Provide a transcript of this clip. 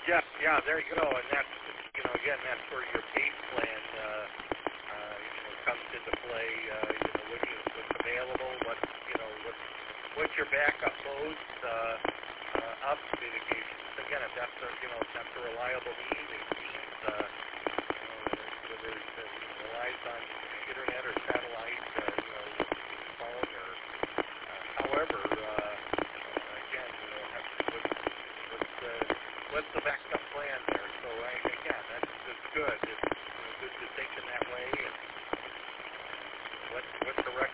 Yeah, there you go. And that's, again, that's where your base plan, comes into play. What's available, what's your backup modes, of mitigation. Again, if that's a reliable means, whether it relies on internet or satellite, phone or however, again, what's the backup plan there? So again, that's good. It's good to think in that way. And what's the